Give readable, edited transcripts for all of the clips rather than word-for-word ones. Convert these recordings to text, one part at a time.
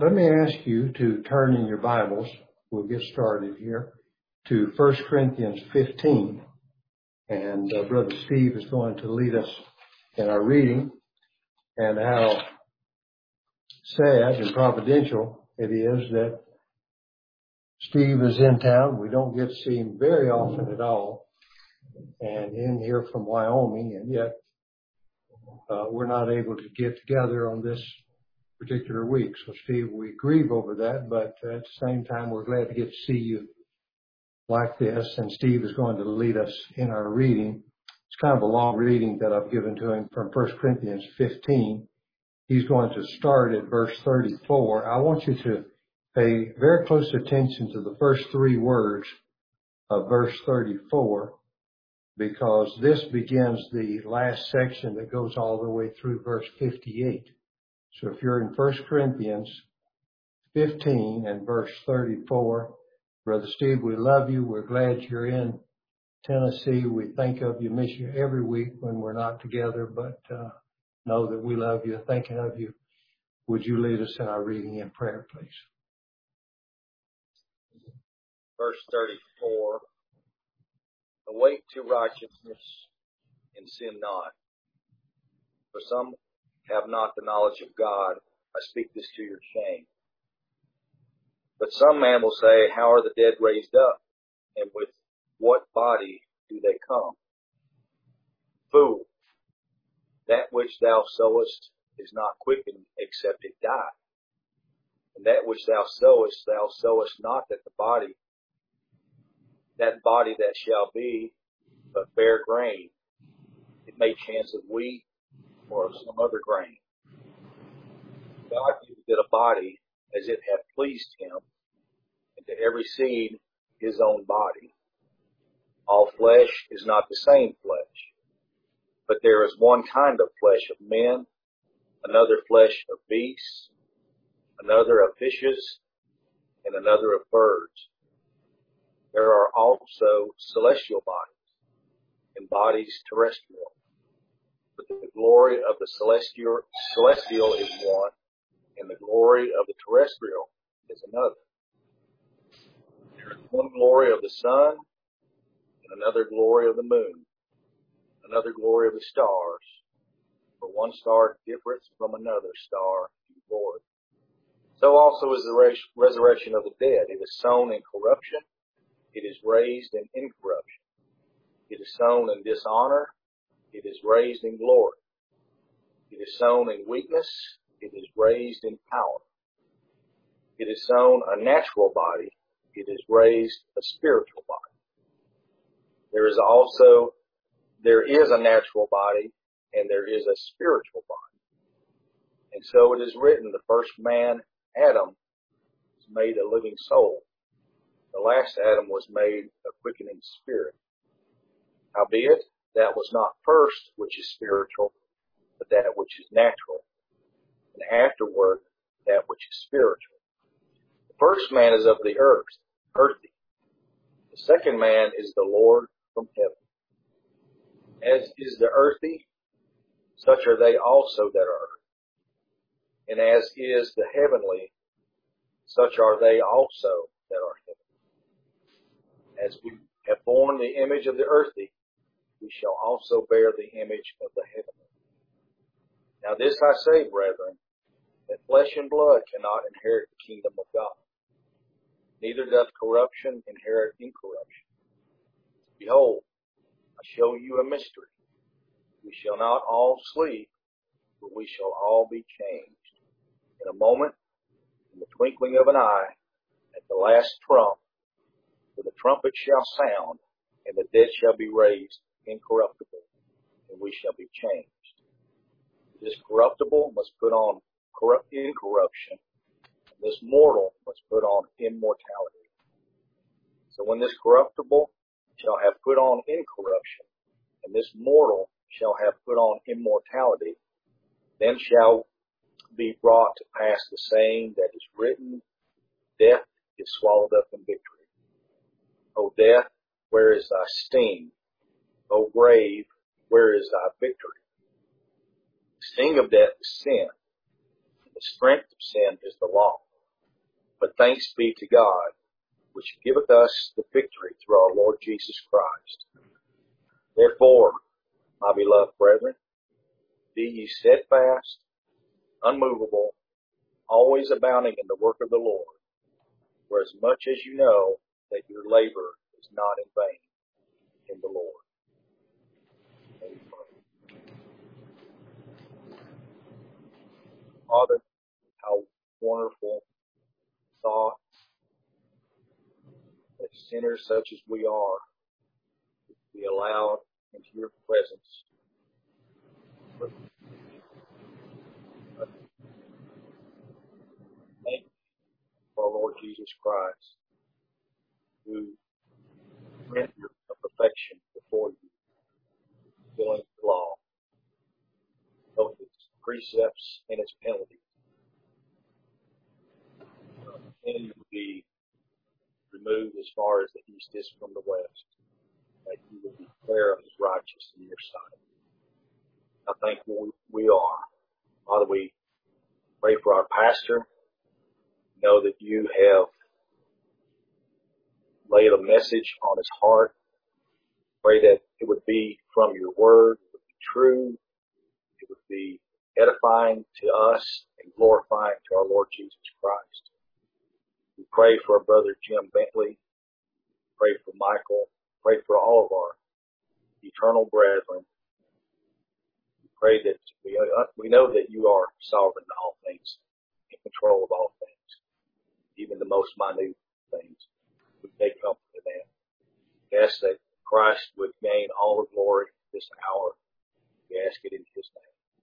Let me ask you to turn in your Bibles. We'll get started here to 1 Corinthians 15. And Brother Steve is going to lead us in our reading, and how sad and providential it is that Steve is in town. We don't get to see him very often at all, and in here from Wyoming, and yet we're not able to get together on this particular week. So Steve, we grieve over that, but at the same time, we're glad to get to see you like this. And Steve is going to lead us in our reading. It's kind of a long reading that I've given to him from 1 Corinthians 15. He's going to start at verse 34. I want you to pay very close attention to the first three words of verse 34, because this begins the last section that goes all the way through verse 58. So if you're in 1 Corinthians 15 and verse 34, Brother Steve, we love you. We're glad you're in Tennessee. We think of you, miss you every week when we're not together, but know that we love you, thinking of you. Would you lead us in our reading and prayer, please? Verse 34, awake to righteousness and sin not. For some have not the knowledge of God. I speak this to your shame. But some man will say, how are the dead raised up? And with what body do they come? Fool, that which thou sowest is not quickened except it die. And that which thou sowest not that body that shall be, but bear grain. It may chance of wheat or of some other grain. God giveth it a body as it hath pleased him, and to every seed his own body. All flesh is not the same flesh, but there is one kind of flesh of men, another flesh of beasts, another of fishes, and another of birds. There are also celestial bodies, and bodies terrestrial. But the glory of the celestial is one, and the glory of the terrestrial is another. There is one glory of the sun, and another glory of the moon, another glory of the stars. For one star differeth from another star in glory. So also is the resurrection of the dead. It is sown in corruption, it is raised in incorruption. It is sown in dishonor, it is raised in glory. It is sown in weakness, it is raised in power. It is sown a natural body, it is raised a spiritual body. There is a natural body, and there is a spiritual body. And so it is written, the first man, Adam, was made a living soul. The last Adam was made a quickening spirit. Howbeit, that was not first which is spiritual, but that which is natural, and afterward that which is spiritual. The first man is of the earth, earthy. The second man is the Lord from heaven. As is the earthy, such are they also that are earthy. And as is the heavenly, such are they also that are heavenly. As we have borne the image of the earthy, we shall also bear the image of the heavenly. Now this I say, brethren, that flesh and blood cannot inherit the kingdom of God. Neither doth corruption inherit incorruption. Behold, I show you a mystery. We shall not all sleep, but we shall all be changed. In a moment, in the twinkling of an eye, at the last trump, for the trumpet shall sound, and the dead shall be raised incorruptible, and we shall be changed. This corruptible must put on incorruption, and this mortal must put on immortality. So when this corruptible shall have put on incorruption, and this mortal shall have put on immortality, then shall be brought to pass the saying that is written, death is swallowed up in victory. O death, where is thy sting? O grave, where is thy victory? The sting of death is sin, and the strength of sin is the law. But thanks be to God, which giveth us the victory through our Lord Jesus Christ. Therefore, my beloved brethren, be ye steadfast, unmovable, always abounding in the work of the Lord, for as much as you know that your labor is not in vain in the Lord. Amen. Father, how wonderful thought that sinners such as we are be allowed into your presence. Thank you for our Lord Jesus Christ, who rendered a perfection before you, fulfilling the law, both its precepts and its penalties. And you will be removed as far as the east is from the west, that you will declare us righteous in your sight. I think we are. Father, we pray for our pastor. Know that you have laid a message on his heart. Pray that it would be from your word, it would be true, it would be edifying to us and glorifying to our Lord Jesus Christ. We pray for our brother Jim Bentley. Pray for Michael. Pray for all of our eternal brethren. We pray that we know that you are sovereign in all things, in control of all things, even the most minute things. We take comfort in that. We ask that Christ would gain all the glory this hour. We ask it in his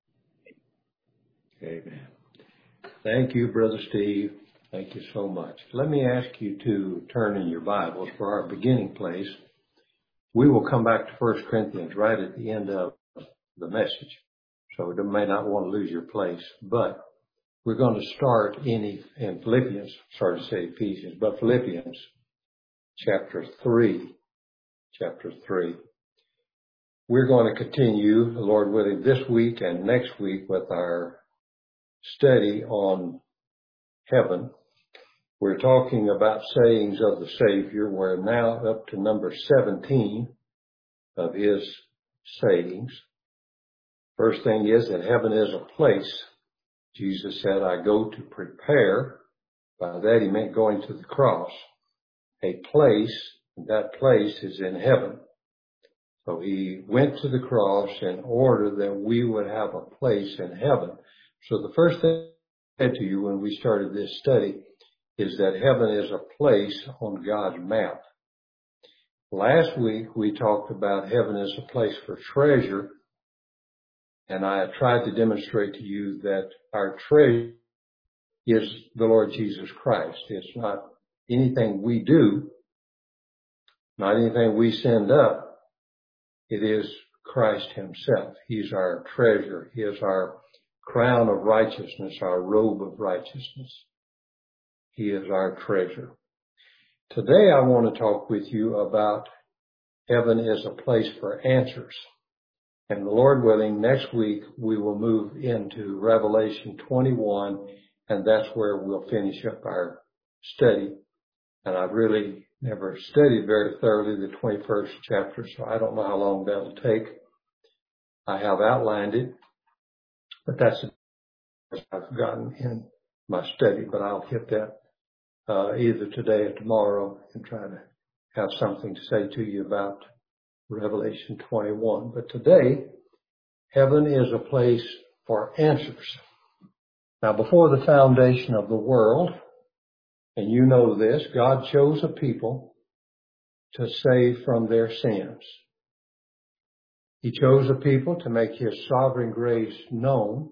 name. Amen. Thank you, Brother Steve. Thank you so much. Let me ask you to turn in your Bibles for our beginning place. We will come back to 1 Corinthians right at the end of the message, so you may not want to lose your place. But we're going to start in Philippians, sorry to say Ephesians, but Philippians chapter 3. Chapter 3. We're going to continue, the Lord willing, this week and next week with our study on heaven. We're talking about sayings of the Savior. We're now up to number 17 of his sayings. First thing is that heaven is a place. Jesus said, I go to prepare. By that he meant going to the cross. A place, and that place is in heaven. So he went to the cross in order that we would have a place in heaven. So the first thing I said to you when we started this study is that heaven is a place on God's map. Last week we talked about heaven as a place for treasure, and I tried to demonstrate to you that our treasure is the Lord Jesus Christ. It's not anything we do, not anything we send up. It is Christ himself. He's our treasure. He is our crown of righteousness, our robe of righteousness. He is our treasure. Today I want to talk with you about heaven as a place for answers. And the Lord willing, next week we will move into Revelation 21, and that's where we'll finish up our study. And I've really never studied very thoroughly the 21st chapter, so I don't know how long that'll take. I have outlined it, but that's what I've gotten in my study, but I'll hit that either today or tomorrow and try to have something to say to you about Revelation 21. But today, heaven is a place for answers. Now, before the foundation of the world, and you know this, God chose a people to save from their sins. He chose a people to make his sovereign grace known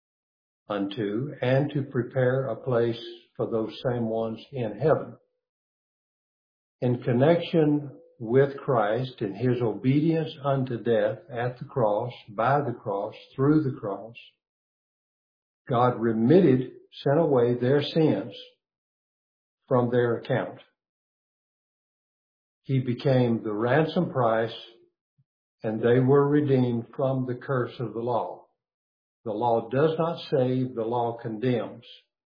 unto and to prepare a place for those same ones in heaven. In connection with Christ and his obedience unto death at the cross, by the cross, through the cross, God sent away their sins from their account. He became the ransom price, and they were redeemed from the curse of the law. The law does not save, the law condemns.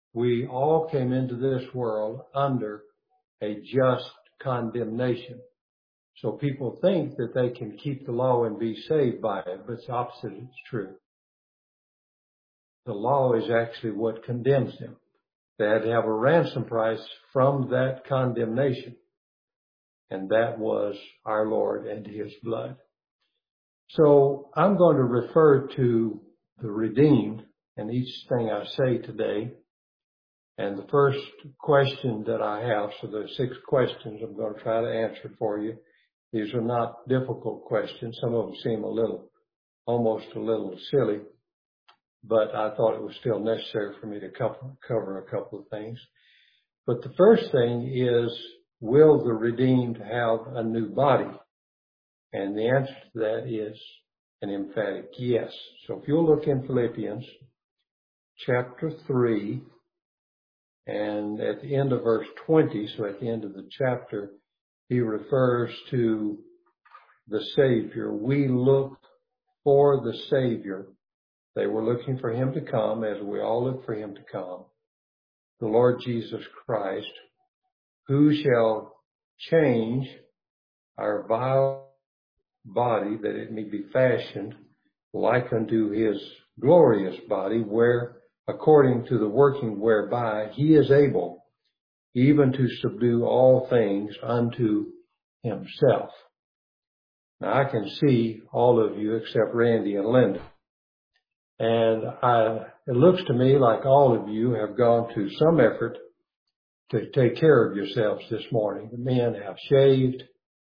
We all came into this world under a just condemnation. So people think that they can keep the law and be saved by it, but the opposite is true. The law is actually what condemns them. They had to have a ransom price from that condemnation, and that was our Lord and His blood. So I'm going to refer to the redeemed in each thing I say today. And the first question that I have, so there's 6 questions I'm going to try to answer for you. These are not difficult questions. Some of them seem almost a little silly, but I thought it was still necessary for me to cover a couple of things. But the first thing is, will the redeemed have a new body? And the answer to that is an emphatic yes. So if you'll look in Philippians chapter 3, and at the end of verse 20, so at the end of the chapter, he refers to the Savior. We look for the Savior. They were looking for Him to come, as we all look for Him to come, the Lord Jesus Christ, who shall change our vile body, that it may be fashioned like unto His glorious body, where according to the working whereby He is able even to subdue all things unto Himself. Now I can see all of you except Randy and Linda. And it looks to me like all of you have gone to some effort to take care of yourselves this morning. The men have shaved.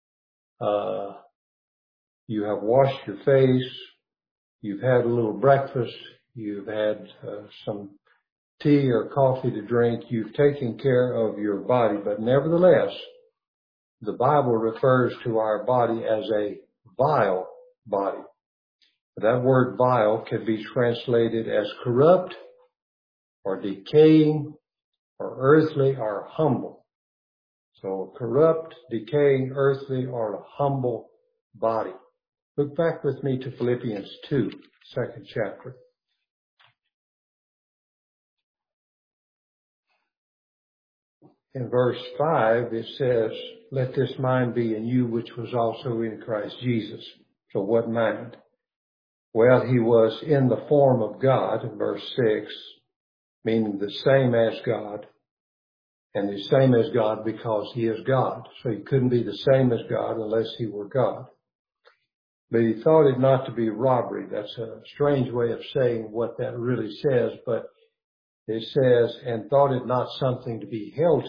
You have washed your face. You've had a little breakfast. You've had some tea or coffee to drink. You've taken care of your body. But nevertheless, the Bible refers to our body as a vile body. That word vile can be translated as corrupt or decaying or earthly or humble. So corrupt, decaying, earthly, or a humble body. Look back with me to Philippians 2, 2nd chapter. In verse 5, it says, let this mind be in you which was also in Christ Jesus. So what mind? Well, He was in the form of God, in verse 6, meaning the same as God, and the same as God because He is God. So He couldn't be the same as God unless He were God. But He thought it not to be robbery. That's a strange way of saying what that really says, but it says, and thought it not something to be held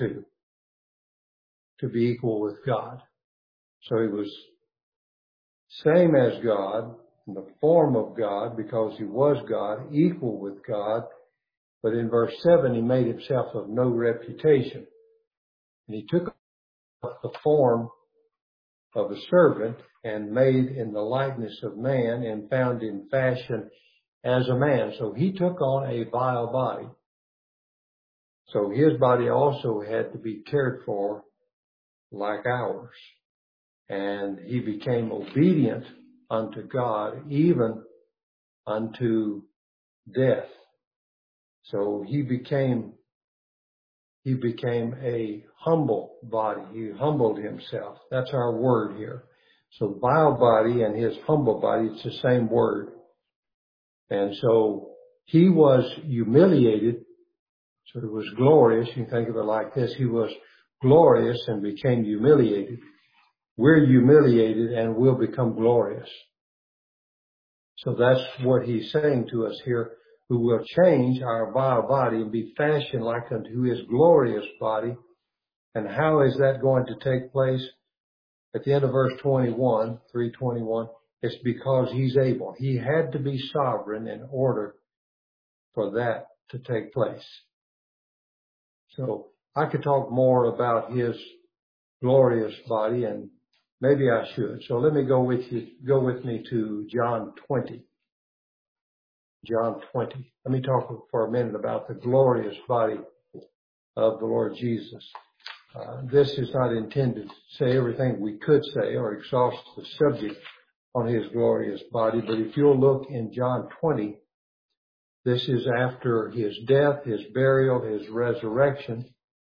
to be equal with God. So He was same as God, in the form of God, because He was God, equal with God. But in verse 7, He made Himself of no reputation. And He took the form of a servant and made in the likeness of man and found in fashion as a man. So He took on a vile body. So His body also had to be cared for like ours. And He became obedient unto God, even unto death. So He became a humble body. He humbled Himself. That's our word here. So vile body and His humble body, it's the same word. And so He was humiliated. So it was glorious. You can think of it like this. He was glorious and became humiliated. We're humiliated and will become glorious. So that's what He's saying to us here, who will change our vile body and be fashioned like unto His glorious body. And how is that going to take place? At the end of verse 21, 3:21, it's because He's able. He had to be sovereign in order for that to take place. So I could talk more about His glorious body, and maybe I should. So let me go with me to John 20. John 20. Let me talk for a minute about the glorious body of the Lord Jesus. This is not intended to say everything we could say or exhaust the subject on His glorious body, but if you'll look in John 20, This is after his death, his burial, his resurrection.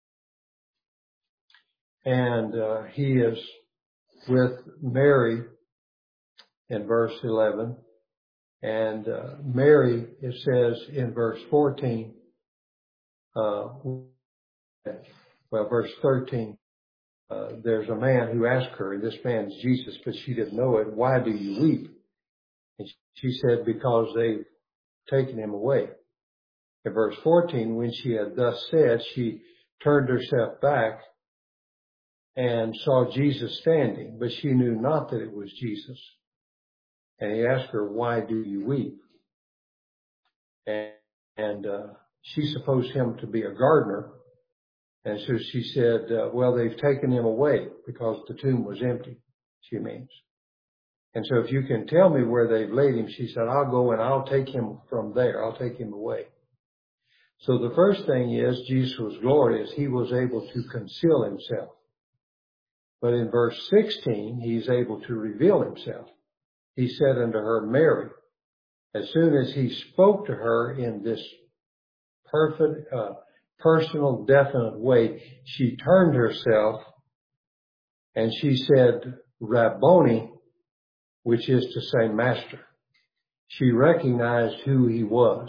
And he is with Mary in verse 11. And Mary, it says in verse 14, verse 13, there's a man who asked her, and this man's Jesus, but she didn't know it, why do you weep? And she said, because they've taken him away. In verse 14, when she had thus said, she turned herself back and saw Jesus standing, but she knew not that it was Jesus. And he asked her, why do you weep? And she supposed him to be a gardener. And so she said, well, they've taken him away because the tomb was empty, she means. And so if you can tell me where they've laid him, she said, I'll go and I'll take him from there. I'll take him away. So the first thing is Jesus was glorious. He was able to conceal himself. But in verse 16, he's able to reveal himself. He said unto her, Mary. As soon as he spoke to her in this perfect, personal, definite way, she turned herself and she said, Rabboni, which is to say, Master. She recognized who he was.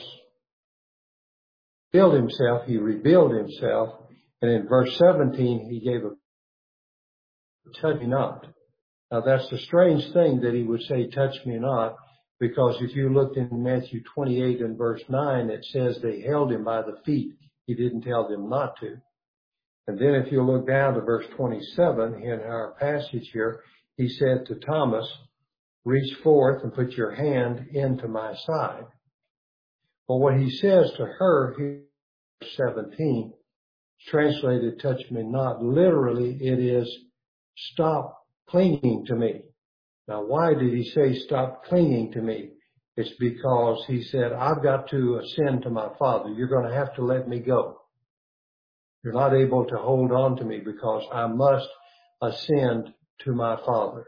He revealed himself, and in verse 17, he gave a touch me not. Now that's the strange thing that he would say, touch me not, because if you looked in Matthew 28 and verse 9, it says they held him by the feet. He didn't tell them not to. And then if you look down to verse 27 in our passage here, he said to Thomas, reach forth and put your hand into my side. Well, what he says to her here, 17, translated touch me not. Literally, it is stop clinging to me. Now, why did he say stop clinging to me? It's because he said, I've got to ascend to my Father. You're going to have to let me go. You're not able to hold on to me because I must ascend to my Father.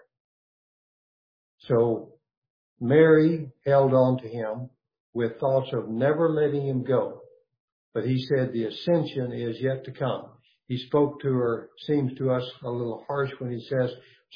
So Mary held on to him with thoughts of never letting him go. But he said the ascension is yet to come. He spoke to her, seems to us a little harsh when he says,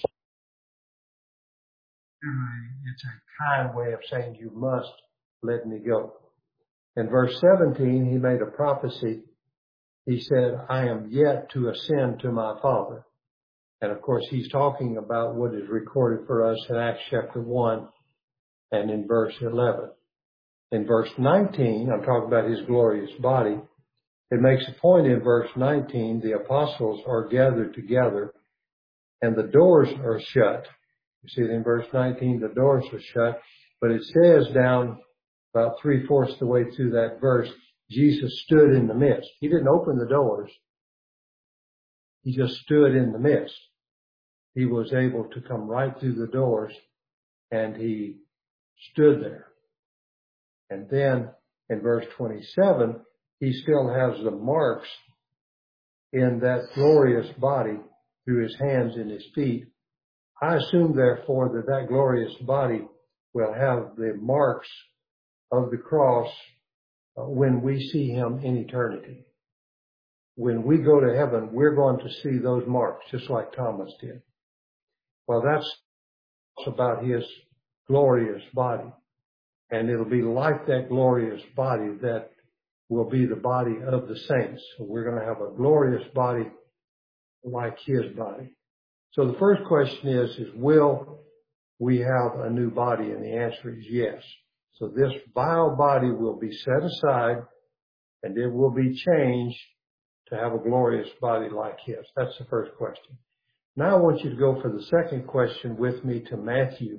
it's a kind way of saying you must let me go. In verse 17, he made a prophecy. He said, I am yet to ascend to my Father. And of course, he's talking about what is recorded for us in Acts chapter 1 and in verse 11. In verse 19, I'm talking about his glorious body. It makes a point in verse 19, the apostles are gathered together and the doors are shut. You see it in verse 19, the doors are shut, but it says down about 3/4 the way through that verse, Jesus stood in the midst. He didn't open the doors. He just stood in the midst. He was able to come right through the doors and he stood there. And then in verse 27, he still has the marks in that glorious body through his hands and his feet. I assume, therefore, that that glorious body will have the marks of the cross when we see him in eternity. When we go to heaven, we're going to see those marks, just like Thomas did. Well, that's about his glorious body. And it'll be like that glorious body that will be the body of the saints. So we're going to have a glorious body like his body. So the first question is will we have a new body? And the answer is yes. So this vile body will be set aside and it will be changed to have a glorious body like his. That's the first question. Now I want you to go for the second question with me to Matthew.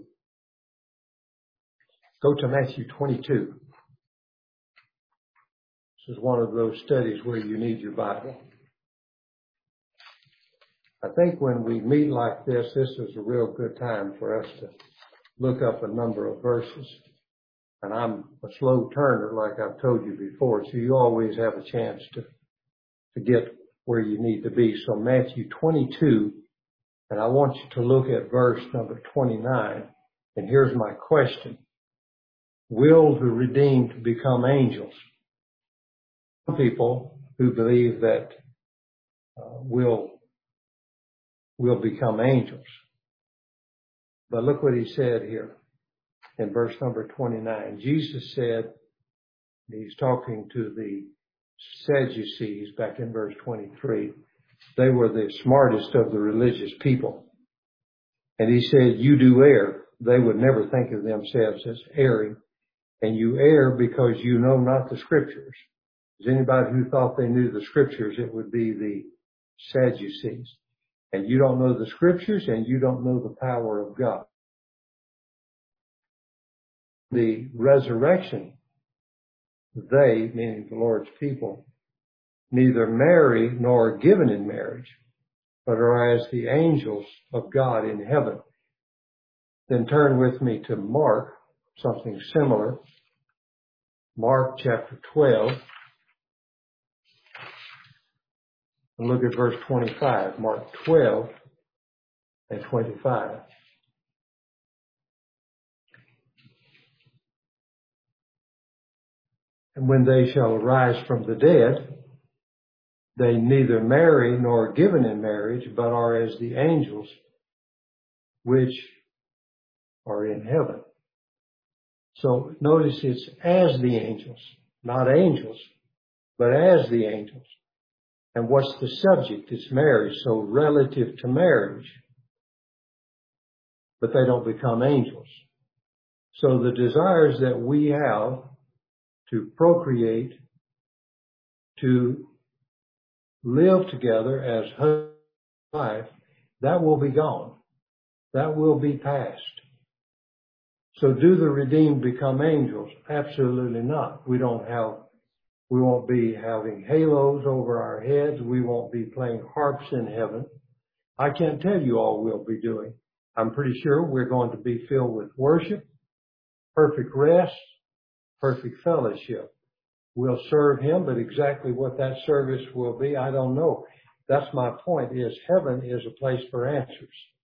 Go to Matthew 22. This is one of those studies where you need your Bible. I think when we meet like this, this is a real good time for us to look up a number of verses. And I'm a slow turner, like I've told you before, so you always have a chance to get where you need to be. So Matthew 22, and I want you to look at verse number 29. And here's my question. will the redeemed become angels? Some people who believe that will become angels. But look what he said here in verse number 29. Jesus said, he's talking to the Sadducees back in verse 23. They were the smartest of the religious people. And he said, you do err. They would never think of themselves as erring. And you err because you know not the scriptures. Is anybody who thought they knew the scriptures, it would be the Sadducees. And you don't know the scriptures and you don't know the power of God. The resurrection, they, meaning the Lord's people, neither marry nor are given in marriage, but are as the angels of God in heaven. Then turn with me to Mark, something similar. Mark chapter 12. And look at verse 25. Mark 12 and 25. And when they shall arise from the dead, they neither marry nor are given in marriage, but are as the angels which are in heaven. So notice it's as the angels, not angels, but as the angels. And what's the subject? It's marriage, so relative to marriage. But they don't become angels. So the desires that we have to procreate, to live together as husband and wife, that will be gone. That will be past. So do the redeemed become angels? Absolutely not. We won't be having halos over our heads. We won't be playing harps in heaven. I can't tell you all we'll be doing. I'm pretty sure we're going to be filled with worship, perfect rest, perfect fellowship. We'll serve Him, but exactly what that service will be, I don't know. That's my point, is heaven is a place for answers.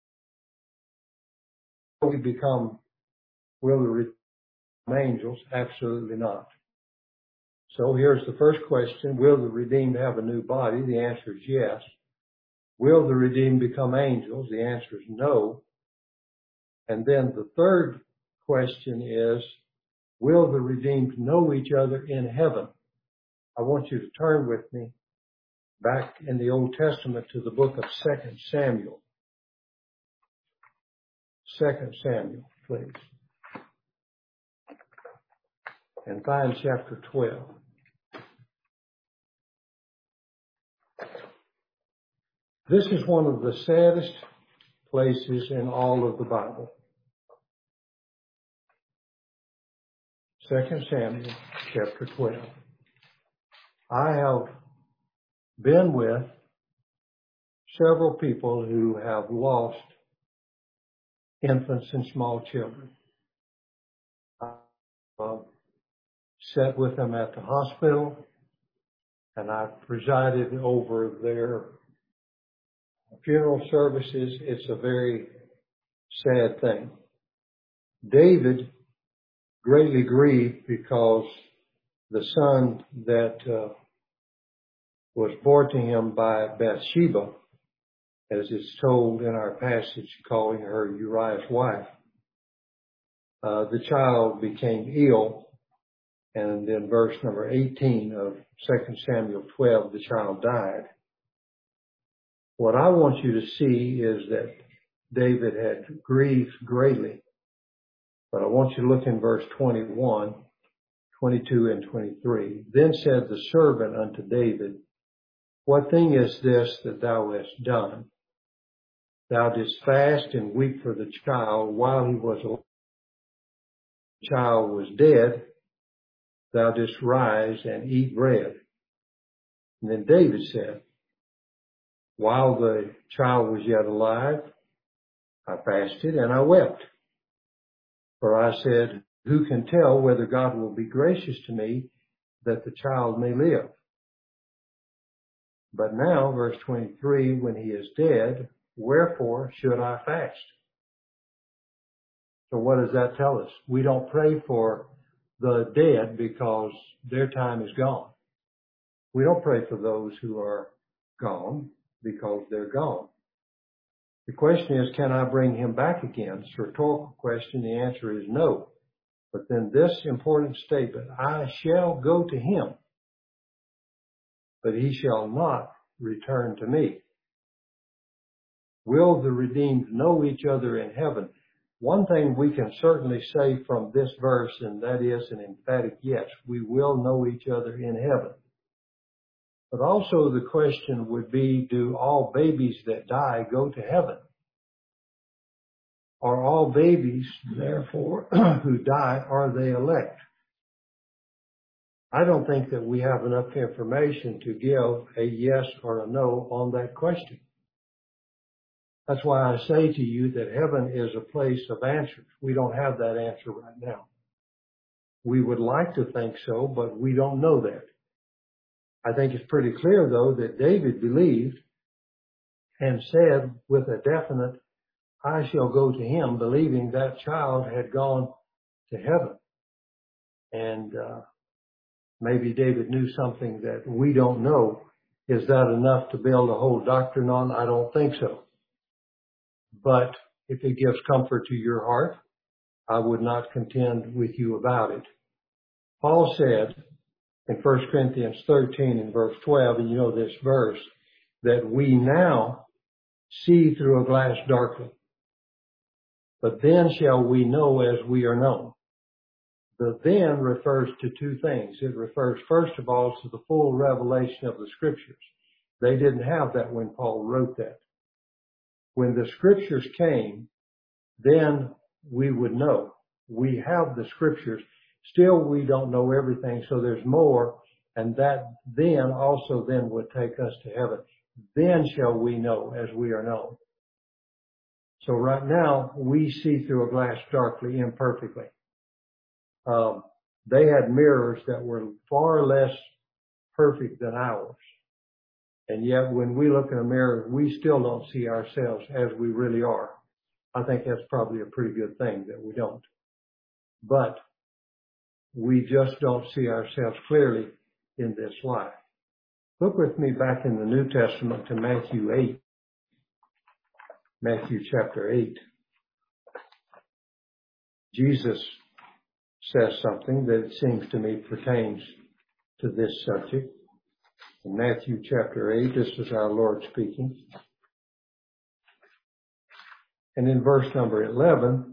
Will the redeemed angels? Absolutely not. So here's the first question. Will the redeemed have a new body? The answer is yes. Will the redeemed become angels? The answer is no. And then the third question is, will the redeemed know each other in heaven? I want you to turn with me back in the Old Testament to the book of 2 Samuel. 2 Samuel, please. And find chapter 12. This is one of the saddest places in all of the Bible. 2 Samuel chapter 12. I have been with several people who have lost infants and small children. I sat with them at the hospital, and I presided over their funeral services. It's a very sad thing. David greatly grieved because the son that was born to him by Bathsheba, as it's told in our passage calling her Uriah's wife, the child became ill, and in verse number 18 of 2 Samuel 12, the child died. What I want you to see is that David had grieved greatly. But I want you to look in verse 21, 22, and 23. Then said the servant unto David, what thing is this that thou hast done? Thou didst fast and weep for the child while he was alive. The child was dead. Thou didst rise and eat bread. And then David said, while the child was yet alive, I fasted and I wept. For I said, who can tell whether God will be gracious to me that the child may live? But now, verse 23, when he is dead, wherefore should I fast? So what does that tell us? We don't pray for the dead because their time is gone. We don't pray for those who are gone because they're gone. The question is, can I bring him back again? It's a rhetorical question. The answer is no. But then this important statement, I shall go to him, but he shall not return to me. Will the redeemed know each other in heaven? One thing we can certainly say from this verse, and that is an emphatic yes, we will know each other in heaven. But also the question would be, do all babies that die go to heaven? Are all babies, therefore, who die, are they elect? I don't think that we have enough information to give a yes or a no on that question. That's why I say to you that heaven is a place of answers. We don't have that answer right now. We would like to think so, but we don't know that. I think it's pretty clear, though, that David believed and said with a definite, I shall go to him, believing that child had gone to heaven. And maybe David knew something that we don't know. Is that enough to build a whole doctrine on? I don't think so. But if it gives comfort to your heart, I would not contend with you about it. Paul said in 1 Corinthians 13 and verse 12, and you know this verse, that we now see through a glass darkly, but then shall we know as we are known. The then refers to two things. It refers, first of all, to the full revelation of the Scriptures. They didn't have that when Paul wrote that. When the Scriptures came, then we would know. We have the Scriptures. Still, we don't know everything, so there's more, and that then also then would take us to heaven. Then shall we know as we are known. So right now, we see through a glass darkly, imperfectly. They had mirrors that were far less perfect than ours. And yet when we look in a mirror, we still don't see ourselves as we really are. I think that's probably a pretty good thing that we don't. But we just don't see ourselves clearly in this life. Look with me back in the New Testament to Matthew 8. Matthew chapter 8. Jesus says something that it seems to me pertains to this subject. In Matthew chapter 8, this is our Lord speaking. And in verse number 11,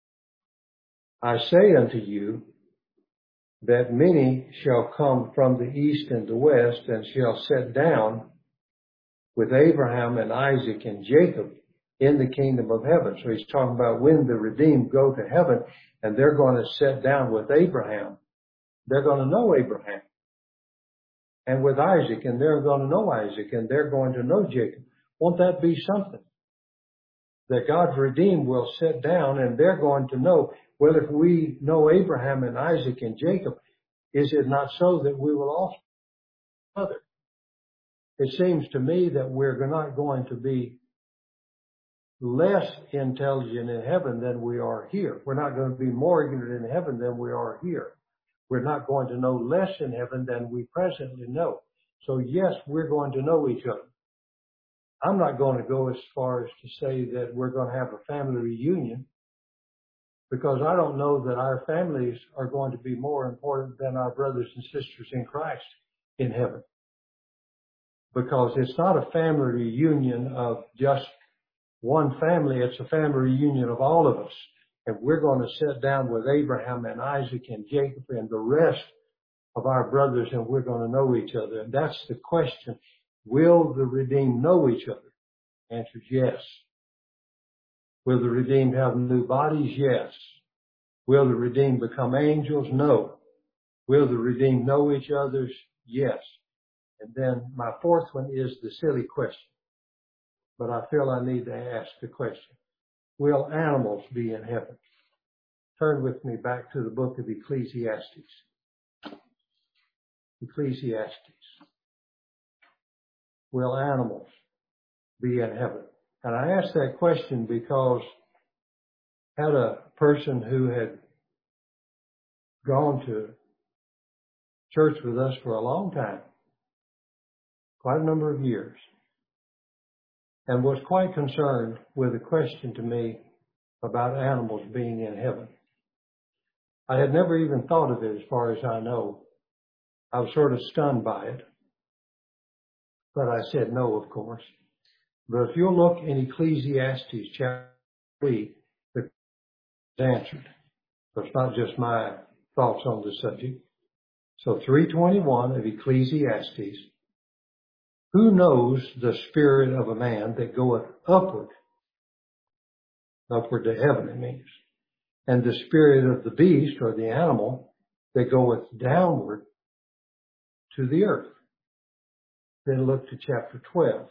I say unto you that many shall come from the east and the west and shall sit down with Abraham and Isaac and Jacob in the kingdom of heaven. So he's talking about when the redeemed go to heaven and they're going to sit down with Abraham. They're going to know Abraham. And with Isaac, and they're going to know Isaac, and they're going to know Jacob. Won't that be something? That God's redeemed will sit down and they're going to know, well, if we know Abraham and Isaac and Jacob, is it not so that we will also know other? It seems to me that we're not going to be less intelligent in heaven than we are here. We're not going to be more ignorant in heaven than we are here. We're not going to know less in heaven than we presently know. So yes, we're going to know each other. I'm not going to go as far as to say that we're going to have a family reunion, because I don't know that our families are going to be more important than our brothers and sisters in Christ in heaven. Because it's not a family reunion of just one family, it's a family reunion of all of us. And we're going to sit down with Abraham and Isaac and Jacob and the rest of our brothers, and we're going to know each other. And that's the question. Will the redeemed know each other? Answer is yes. Will the redeemed have new bodies? Yes. Will the redeemed become angels? No. Will the redeemed know each other? Yes. And then my fourth one is the silly question. But I feel I need to ask the question. Will animals be in heaven? Turn with me back to the book of Ecclesiastes. Ecclesiastes. Will animals be in heaven? And I ask that question because I had a person who had gone to church with us for a long time, quite a number of years, and was quite concerned with a question to me about animals being in heaven. I had never even thought of it as far as I know. I was sort of stunned by it, but I said no, of course. But if you'll look in Ecclesiastes chapter 3, the answered. So it's not just my thoughts on the subject. So 3:21 of Ecclesiastes. Who knows the spirit of a man that goeth upward? Upward to heaven, it means. And the spirit of the beast or the animal that goeth downward to the earth. Then look to chapter 12.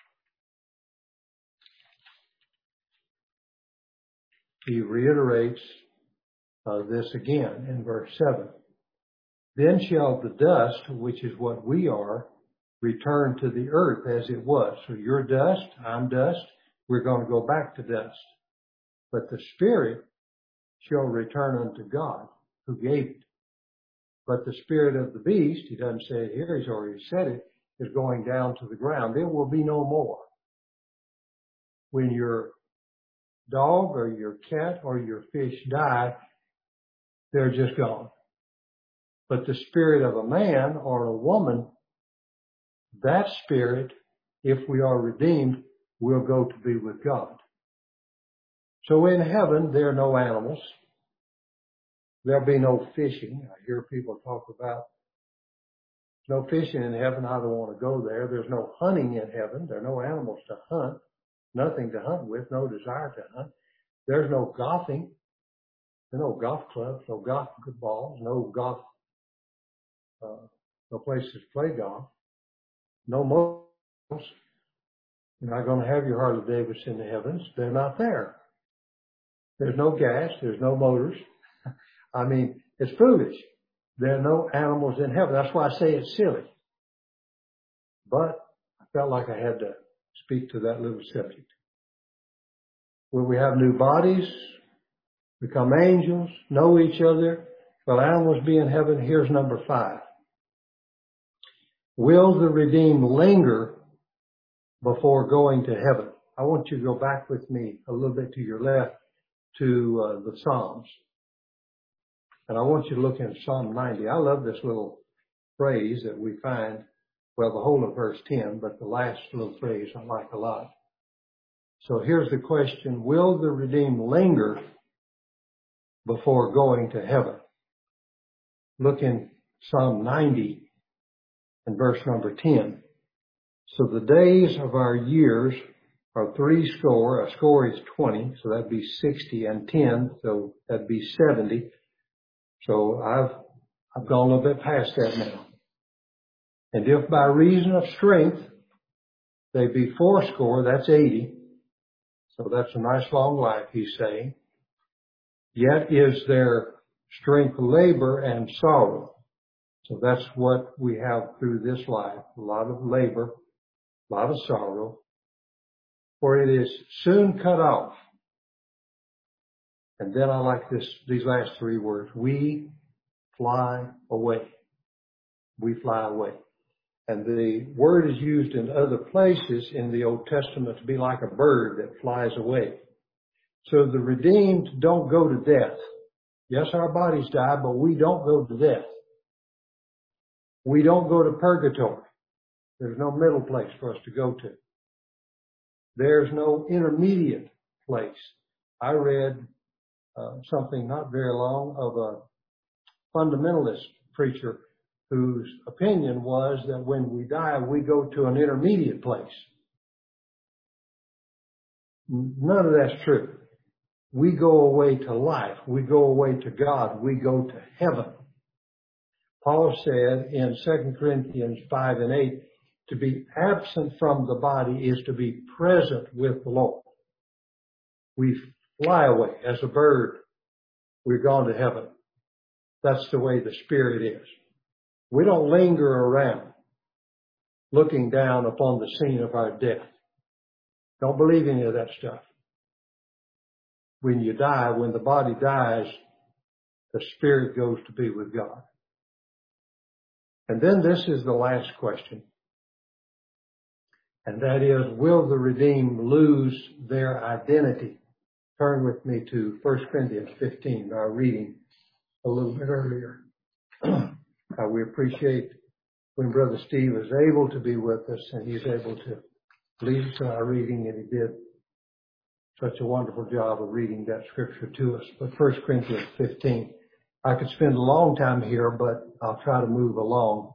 He reiterates this again in verse 7. Then shall the dust, which is what we are, return to the earth as it was. So you're dust, I'm dust, we're going to go back to dust. But the spirit shall return unto God who gave it. But the spirit of the beast, he doesn't say it here, he's already said it, is going down to the ground. There will be no more. When your dog or your cat or your fish die, they're just gone. But the spirit of a man or a woman, that spirit, if we are redeemed, will go to be with God. So in heaven, there are no animals. There'll be no fishing. I hear people talk about no fishing in heaven. I don't want to go there. There's no hunting in heaven. There are no animals to hunt. Nothing to hunt with. No desire to hunt. There's no golfing. There are no golf clubs. No golf balls. No golf. No places to play golf. No motors. You're not going to have your Harley Davidson in the heavens. They're not there. There's no gas. There's no motors. I mean, it's foolish. There are no animals in heaven. That's why I say it's silly. But I felt like I had to speak to that little subject. Will we have new bodies, become angels, know each other? Will animals be in heaven? Here's number 5. Will the redeemed linger before going to heaven? I want you to go back with me a little bit to your left to the Psalms. And I want you to look in Psalm 90. I love this little phrase that we find, well, the whole of verse 10, but the last little phrase I like a lot. So here's the question, will the redeemed linger before going to heaven? Look in Psalm 90 and verse number 10. So the days of our years are 60. A score is 20, so that'd be 60, and 10, so that'd be 70. So I've gone a little bit past that now. And if by reason of strength they be 80, that's 80. So that's a nice long life, he's saying. Yet is there strength, labor, and sorrow. So that's what we have through this life. A lot of labor, a lot of sorrow. For it is soon cut off. And then I like these last 3 words. We fly away. We fly away. And the word is used in other places in the Old Testament to be like a bird that flies away. So the redeemed don't go to death. Yes, our bodies die, but we don't go to death. We don't go to purgatory. There's no middle place for us to go to. There's no intermediate place. I read something not very long of a fundamentalist preacher whose opinion was that when we die, we go to an intermediate place. None of that's true. We go away to life. We go away to God. We go to heaven. Paul said in 2 Corinthians 5 and 8, to be absent from the body is to be present with the Lord. We fly away as a bird. We've gone to heaven. That's the way the Spirit is. We don't linger around looking down upon the scene of our death. Don't believe any of that stuff. When you die, when the body dies, the spirit goes to be with God. And then this is the last question. And that is, will the redeemed lose their identity? Turn with me to 1 Corinthians 15, our reading a little bit earlier. We appreciate when Brother Steve is able to be with us and he's able to lead us in our reading, and he did such a wonderful job of reading that scripture to us. But 1 Corinthians 15, I could spend a long time here, but I'll try to move along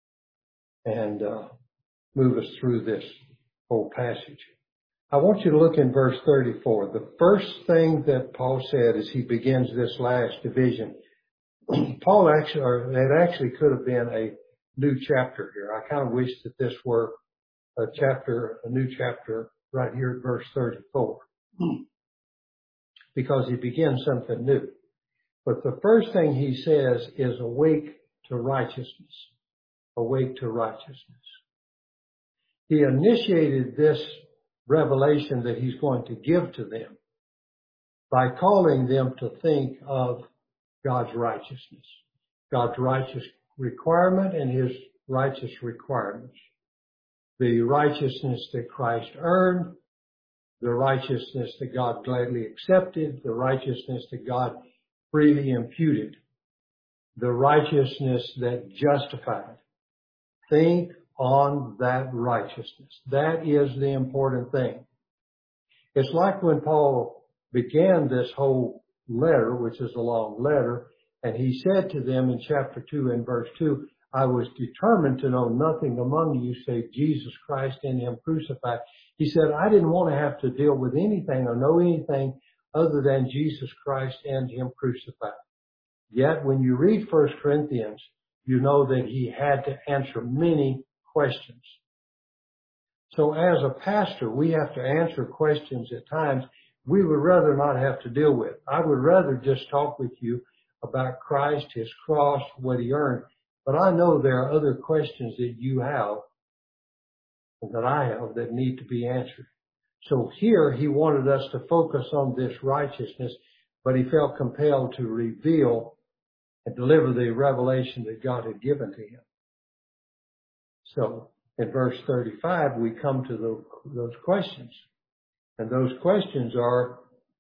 and move us through this whole passage. I want you to look in verse 34. The first thing that Paul said as he begins this last division, Paul actually could have been a new chapter here. I kind of wish that this were a new chapter right here at verse 34, because he begins something new. But the first thing he says is awake to righteousness. Awake to righteousness. He initiated this revelation that he's going to give to them by calling them to think of God's righteousness, God's righteous requirement and his righteous requirements. The righteousness that Christ earned, the righteousness that God gladly accepted, the righteousness that God freely imputed, the righteousness that justified. Think on that righteousness. That is the important thing. It's like when Paul began this whole letter, which is a long letter, and he said to them in chapter 2 and verse 2, I was determined to know nothing among you save Jesus Christ and him crucified. He said, I didn't want to have to deal with anything or know anything other than Jesus Christ and him crucified. Yet when you read 1 Corinthians, you know that he had to answer many questions. So as a pastor, we have to answer questions at times we would rather not have to deal with. I would rather just talk with you about Christ, his cross, what he earned. But I know there are other questions that you have, that I have, that need to be answered. So here he wanted us to focus on this righteousness, but he felt compelled to reveal and deliver the revelation that God had given to him. So in verse 35, we come to those questions. And those questions are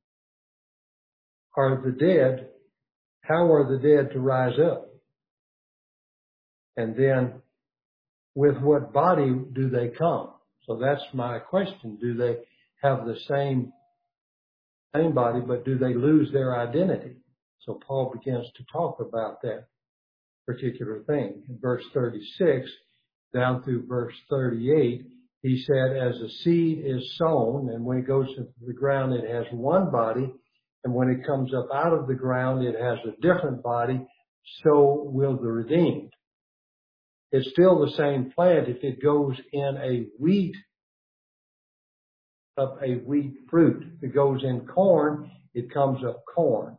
the dead, how are the dead to rise up? And then, with what body do they come? So that's my question. Do they have the same body, but do they lose their identity? So Paul begins to talk about that particular thing. In verse 36, down through verse 38, he said, as a seed is sown, and when it goes into the ground, it has one body, and when it comes up out of the ground, it has a different body, so will the redeemed. It's still the same plant. If it goes in a wheat fruit, if it goes in corn, it comes up corn.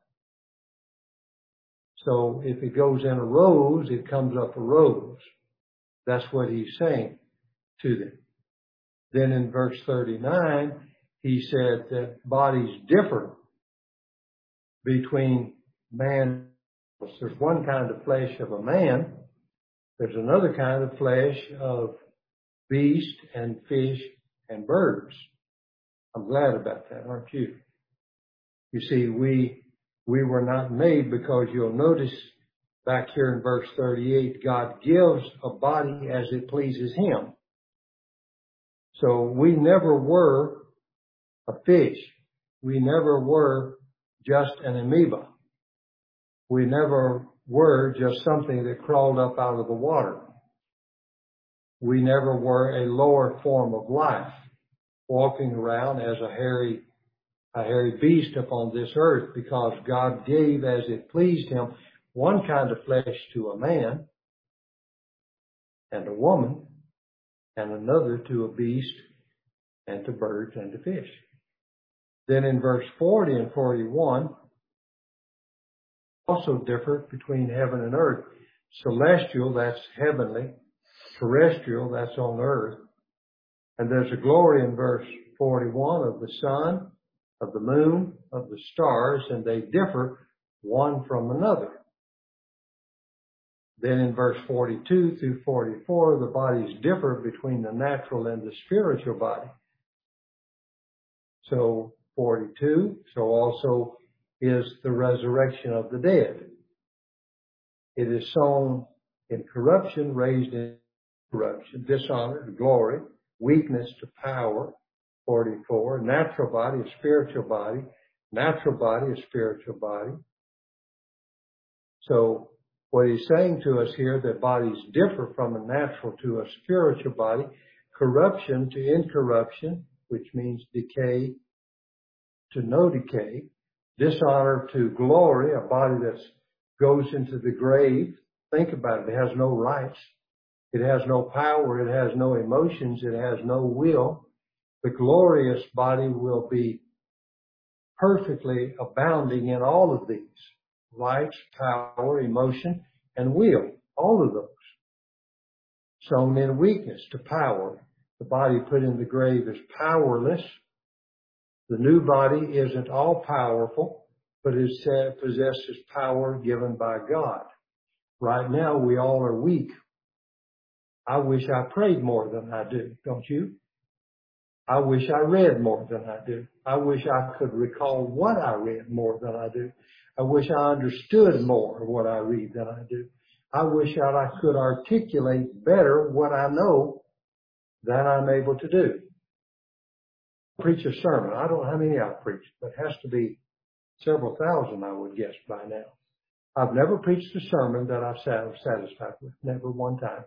So if it goes in a rose, it comes up a rose. That's what he's saying to them. Then in verse 39, he said that bodies differ between man. There's one kind of flesh of a man. There's another kind of flesh of beast and fish and birds. I'm glad about that, aren't you? You see, we were not made, because you'll notice back here in verse 38, God gives a body as it pleases him. So we never were a fish. We never were just an amoeba. We never were just something that crawled up out of the water. We never were a lower form of life, walking around as a hairy beast upon this earth, because God gave as it pleased him one kind of flesh to a man and a woman, and another to a beast and to birds and to fish. Then in verse 40 and 41, also differ between heaven and earth. Celestial, that's heavenly. Terrestrial, that's on earth. And there's a glory in verse 41 of the sun, of the moon, of the stars, and they differ one from another. Then in verse 42 through 44, the bodies differ between the natural and the spiritual body. So 42, so also is the resurrection of the dead. It is sown in corruption, raised in corruption, dishonor to glory, weakness to power. 44, natural body, a spiritual body, natural body, a spiritual body. So what he's saying to us here, that bodies differ from a natural to a spiritual body, corruption to incorruption, which means decay to no decay, dishonor to glory, a body that goes into the grave. Think about it. It has no rights. It has no power. It has no emotions. It has no will. The glorious body will be perfectly abounding in all of these. Rights, power, emotion, and will. All of those. Sown in weakness to power. The body put in the grave is powerless. The new body isn't all powerful, but it possesses power given by God. Right now, we all are weak. I wish I prayed more than I do, don't you? I wish I read more than I do. I wish I could recall what I read more than I do. I wish I understood more of what I read than I do. I wish that I could articulate better what I know than I'm able to do. Preach a sermon. I don't know how many I've preached, but it has to be several thousand, I would guess, by now. I've never preached a sermon that I've satisfied with. Never one time.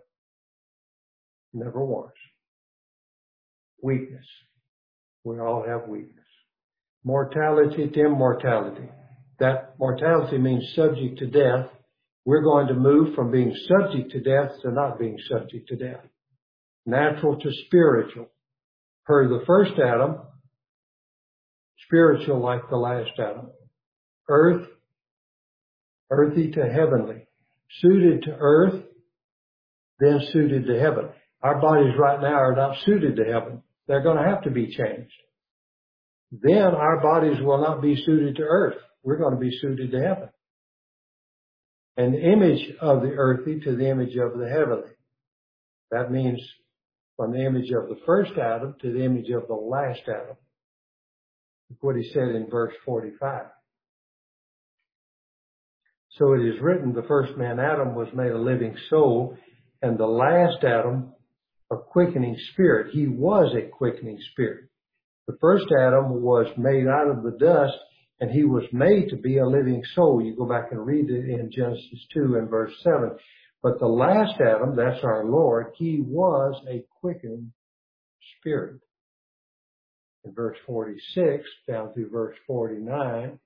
Never once. Weakness. We all have weakness. Mortality to immortality. That mortality means subject to death. We're going to move from being subject to death to not being subject to death. Natural to spiritual. Per the first Adam, spiritual like the last Adam. Earth, earthy to heavenly. Suited to earth, then suited to heaven. Our bodies right now are not suited to heaven. They're going to have to be changed. Then our bodies will not be suited to earth. We're going to be suited to heaven. An image of the earthy to the image of the heavenly. That means from the image of the first Adam to the image of the last Adam. That's what he said in verse 45. So it is written, the first man Adam was made a living soul, and the last Adam a quickening spirit. He was a quickening spirit. The first Adam was made out of the dust, and he was made to be a living soul. You go back and read it in Genesis 2 and verse 7. But the last Adam, that's our Lord, he was a quickening spirit. In verse 46 down through verse 49,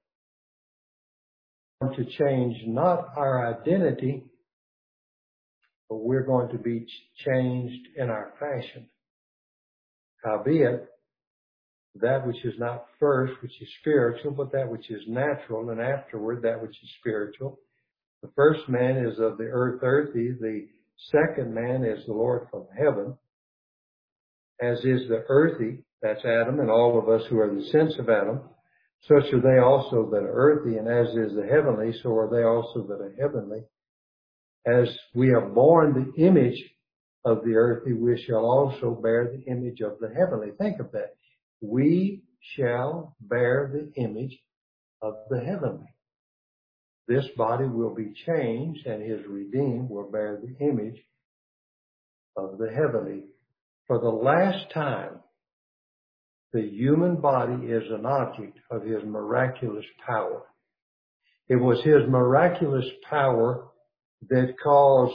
to change not our identity, but we're going to be changed in our fashion. Howbeit, that which is not first, which is spiritual, but that which is natural, and afterward that which is spiritual. The first man is of the earth earthy, the second man is the Lord from heaven. As is the earthy, that's Adam, and all of us who are the sense of Adam, such are they also that are earthy, and as is the heavenly, so are they also that are heavenly. As we have borne the image of the earthly, we shall also bear the image of the heavenly. Think of that. We shall bear the image of the heavenly. This body will be changed, and his redeemed will bear the image of the heavenly. For the last time, the human body is an object of his miraculous power. It was his miraculous power that caused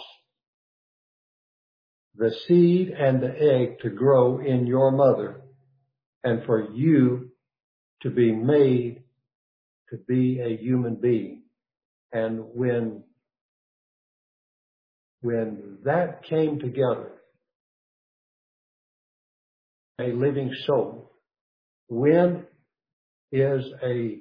the seed and the egg to grow in your mother, and for you to be made to be a human being. And when that came together, a living soul, when is the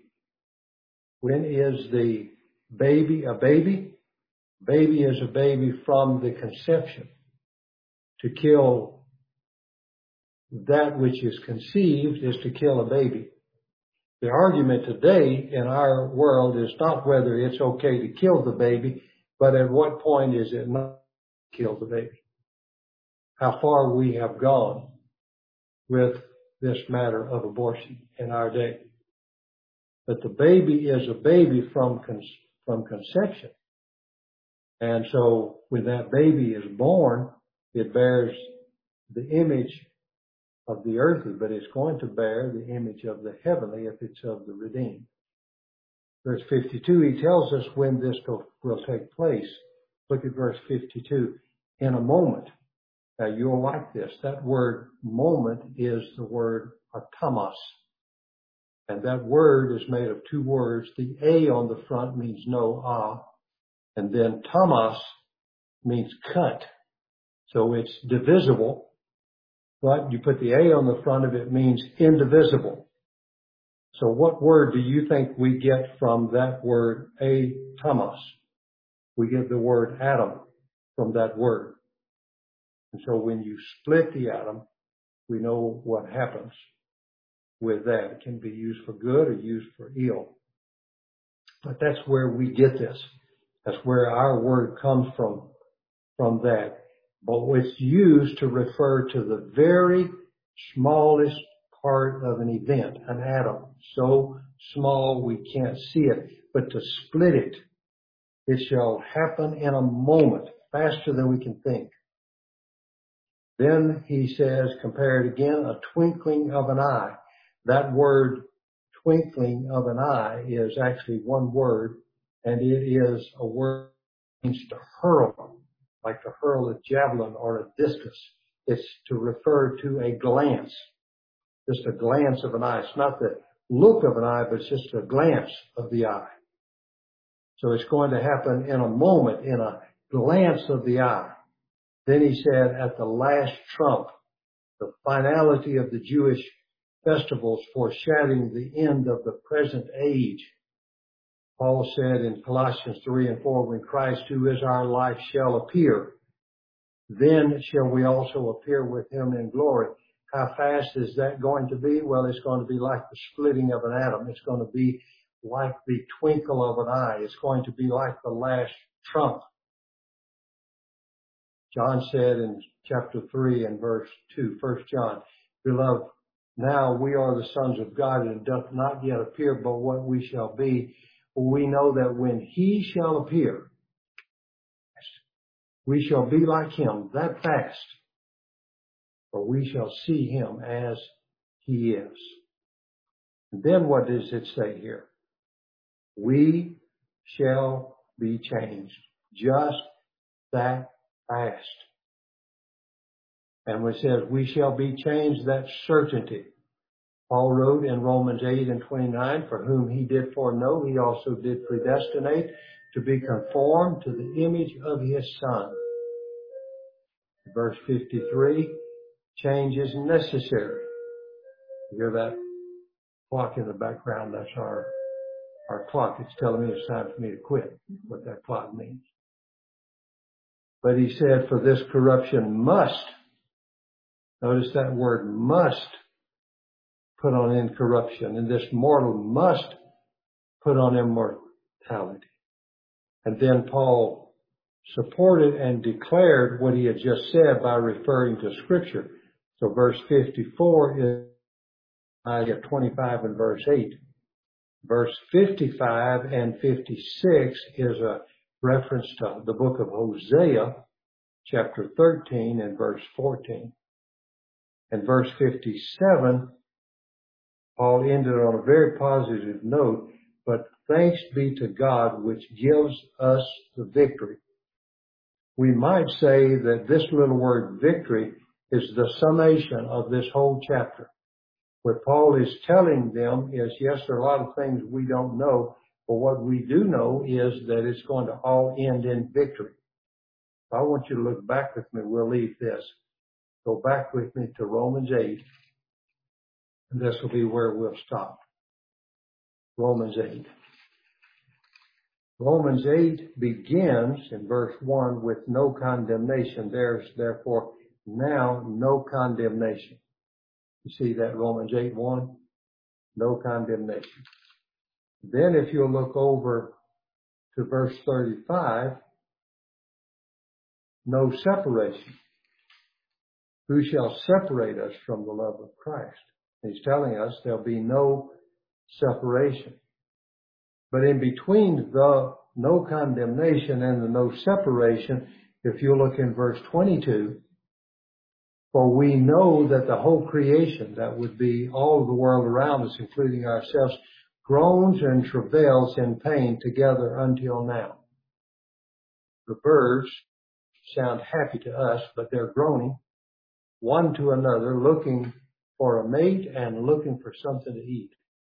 baby a baby? Baby is a baby from the conception. To kill that which is conceived is to kill a baby. The argument today in our world is not whether it's okay to kill the baby, but at what point is it not to kill the baby? How far we have gone with this matter of abortion in our day. But the baby is a baby from conception. And so when that baby is born, it bears the image of the earthly, but it's going to bear the image of the heavenly if it's of the redeemed. Verse 52, he tells us when this will take place. Look at verse 52. In a moment. Now you'll like this. That word moment is the word atomos. And that word is made of two words. The A on the front means no, and then tomos means cut. So it's divisible, but you put the A on the front of it means indivisible. So what word do you think we get from that word atomos? We get the word atom from that word. And so when you split the atom, we know what happens with that. It can be used for good or used for ill. But that's where we get this. That's where our word comes from that. But it's used to refer to the very smallest part of an event, an atom. So small we can't see it. But to split it, it shall happen in a moment, faster than we can think. Then he says, compare it again, a twinkling of an eye. That word, twinkling of an eye, is actually one word, and it is a word that means to hurl, like to hurl a javelin or a discus. It's to refer to a glance, just a glance of an eye. It's not the look of an eye, but it's just a glance of the eye. So it's going to happen in a moment, in a glance of the eye. Then he said, at the last trump, the finality of the Jewish festivals foreshadowing the end of the present age. Paul said in Colossians 3 and 4, when Christ, who is our life, shall appear, then shall we also appear with him in glory. How fast is that going to be? Well, it's going to be like the splitting of an atom. It's going to be like the twinkle of an eye. It's going to be like the last trump. John said in chapter 3 and verse 2, 1 John, beloved, now we are the sons of God, and it doth not yet appear but what we shall be. For we know that when he shall appear, we shall be like him that fast, for we shall see him as he is. And then what does it say here? We shall be changed just that fast. And when it says we shall be changed, that's certainty. Paul wrote in Romans 8 and 29, for whom he did foreknow, he also did predestinate to be conformed to the image of his Son. Verse 53, change is necessary. You hear that clock in the background? That's our clock. It's telling me it's time for me to quit, what that clock means. But he said, for this corruption must, notice that word must, put on incorruption, and this mortal must put on immortality. And then Paul supported and declared what he had just said by referring to Scripture. So verse 54 is Isaiah 25 and verse 8. Verse 55 and 56 is a reference to the book of Hosea, chapter 13 and verse 14. And verse 57, Paul ended on a very positive note, but thanks be to God which gives us the victory. We might say that this little word victory is the summation of this whole chapter. What Paul is telling them is, yes, there are a lot of things we don't know, but what we do know is that it's going to all end in victory. I want you to look back with me. We'll leave this. Go back with me to Romans 8. And this will be where we'll stop. Romans 8. Romans 8 begins in verse 1 with no condemnation. There's therefore now no condemnation. You see that Romans 8:1? no condemnation. Then if you'll look over to verse 35, no separation. Who shall separate us from the love of Christ? He's telling us there'll be no separation. But in between the no condemnation and the no separation, if you look in verse 22, for we know that the whole creation, that would be all of the world around us, including ourselves, groans and travails in pain together until now. The birds sound happy to us, but they're groaning one to another, looking for a mate and looking for something to eat.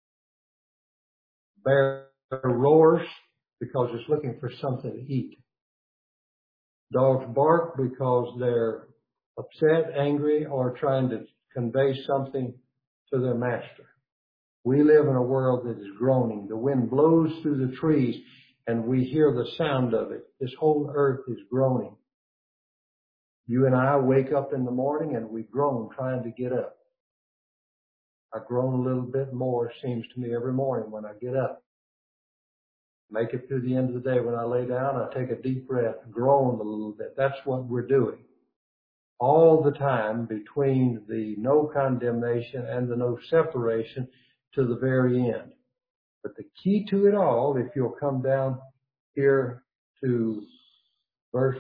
Bear roars because it's looking for something to eat. Dogs bark because they're upset, angry, or trying to convey something to their master. We live in a world that is groaning. The wind blows through the trees and we hear the sound of it. This whole earth is groaning. You and I wake up in the morning and we groan trying to get up. I groan a little bit more, it seems to me, every morning when I get up. Make it through the end of the day. When I lay down, I take a deep breath, groan a little bit. That's what we're doing all the time between the no condemnation and the no separation to the very end. But the key to it all, if you'll come down here to verse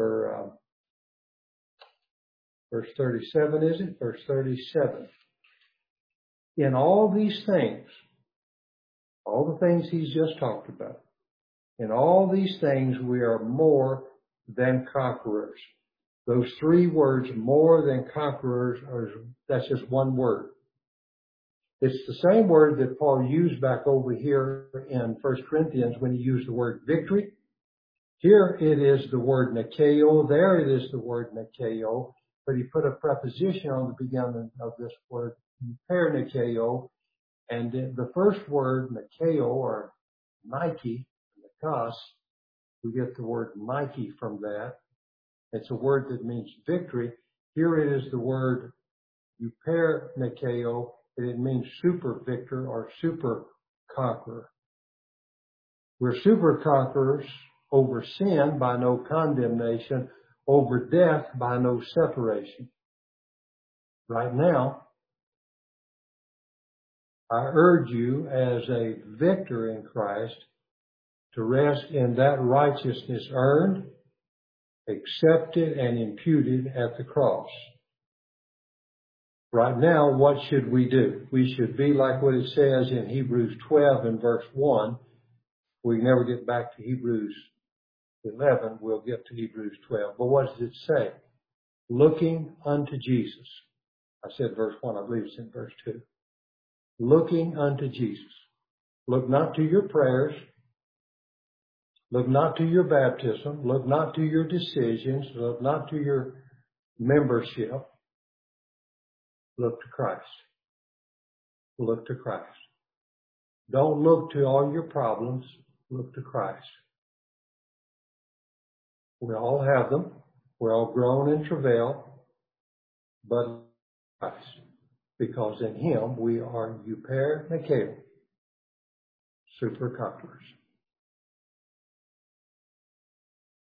37, is it? Verse 37. In all these things, all the things he's just talked about, in all these things we are more than conquerors. Those three words, more than conquerors, that's just one word. It's the same word that Paul used back over here in 1 Corinthians when he used the word victory. Here it is the word nikeo. There it is the word nikeo. But he put a preposition on the beginning of this word, nikeo. And the first word, nikeo, or Nike, nikos, we get the word Nike from that. It's a word that means victory. Here it is the word nikeo, and it means super victor or super conqueror. We're super conquerors over sin by no condemnation, over death by no separation. Right now, I urge you as a victor in Christ to rest in that righteousness earned, accepted, and imputed at the cross. Right now, what should we do? We should be like what it says in Hebrews 12 and verse 1. We never get back to Hebrews 11. We'll get to Hebrews 12. But what does it say? Looking unto Jesus. I said verse 1. I believe it's in verse 2. Looking unto Jesus. Look not to your prayers. Look not to your baptism. Look not to your decisions. Look not to your membership. Look to Christ. Look to Christ. Don't look to all your problems. Look to Christ. We all have them. We're all groan and travail, but Christ. Because in Him we are super conquerors.